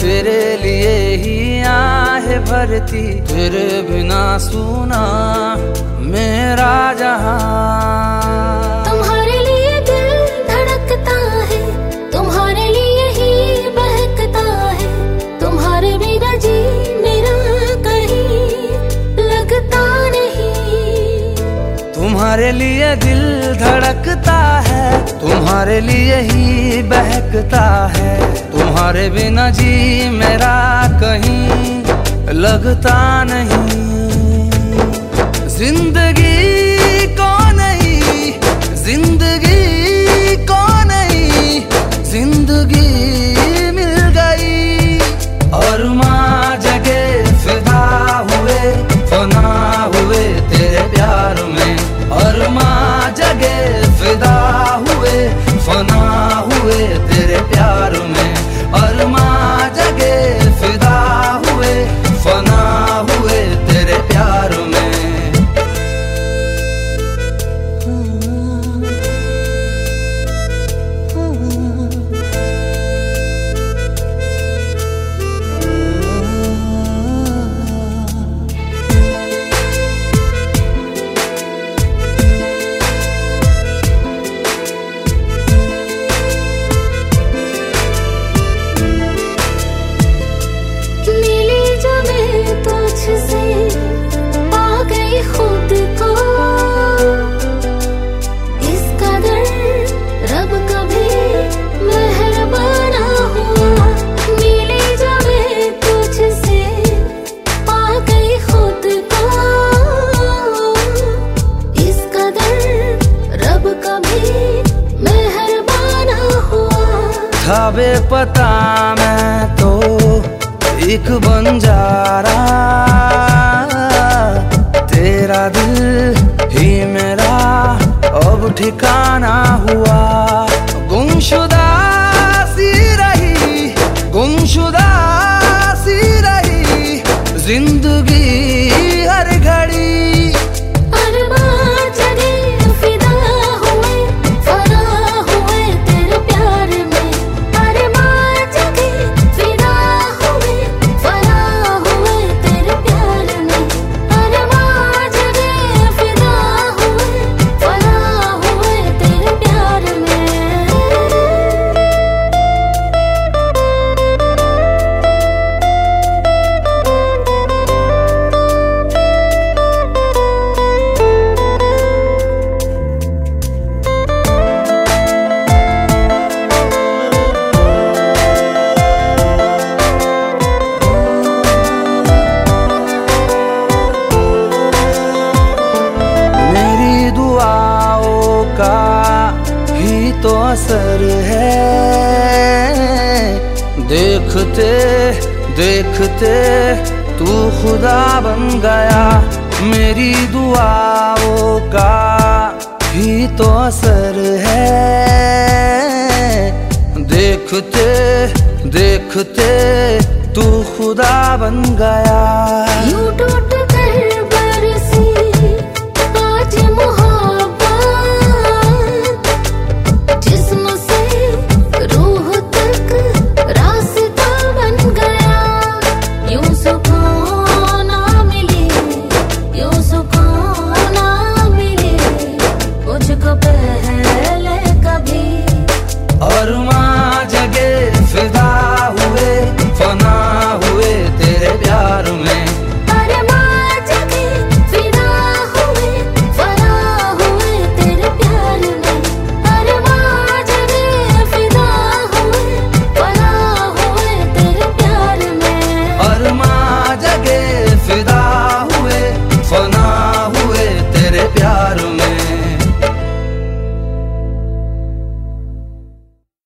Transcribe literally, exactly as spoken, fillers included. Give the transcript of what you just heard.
तेरे लिए ही आहें भरती, तेरे बिना सुना मेरा जहां। तुम्हारे लिए दिल धड़कता है, तुम्हारे लिए ही बहकता है, तुम्हारे बिना जी मेरा कहीं लगता नहीं। तुम्हारे लिए दिल धड़कता है, तुम्हारे लिए ही बहकता है, तुम्हारे बिना जी मेरा कहीं लगता नहीं। जिंदगी को नहीं, जिंदगी को नहीं, जिंदगी मिल गई। और माँ जगे फिदा हुए, फना हुए तेरे प्यार में। और माँ जगे फिदा हुए, फना हुए तेरे प्यार में। और माँ जगे फिदा हुए, फना हुए तेरे प्यार में। था बेपता मैं तो एक बंजारा, तेरा दिल ही मेरा अब ठिकाना हुआ। गुमशुदा सी रही, गुमशुदा सी रही जिंदगी हर घड़ी। तो असर है देखते देखते तू खुदा बन गया। मेरी दुआओं का ही तो असर है, देखते देखते तू खुदा बन गया। यूं टूट